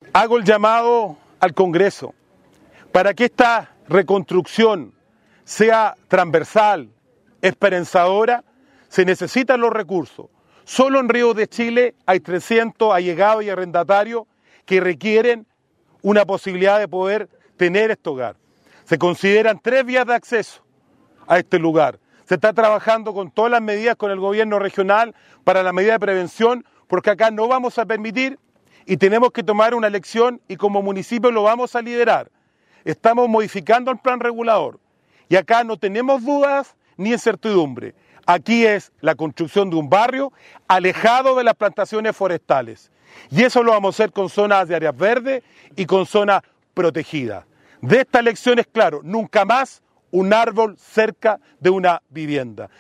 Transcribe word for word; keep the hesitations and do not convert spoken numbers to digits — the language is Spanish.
Hago el llamado al Congreso para que esta reconstrucción sea transversal, esperanzadora. Se necesitan los recursos. Solo en Río de Chile hay trescientos allegados y arrendatarios que requieren una posibilidad de poder tener este hogar. Se consideran tres vías de acceso a este lugar. Se está trabajando con todas las medidas con el gobierno regional para la medida de prevención, porque acá no vamos a permitir y tenemos que tomar una elección y como municipio lo vamos a liderar. Estamos modificando el plan regulador y acá no tenemos dudas ni incertidumbre. Aquí es la construcción de un barrio alejado de las plantaciones forestales. Y eso lo vamos a hacer con zonas de áreas verdes y con zonas protegidas. De esta elección es claro, nunca más un árbol cerca de una vivienda.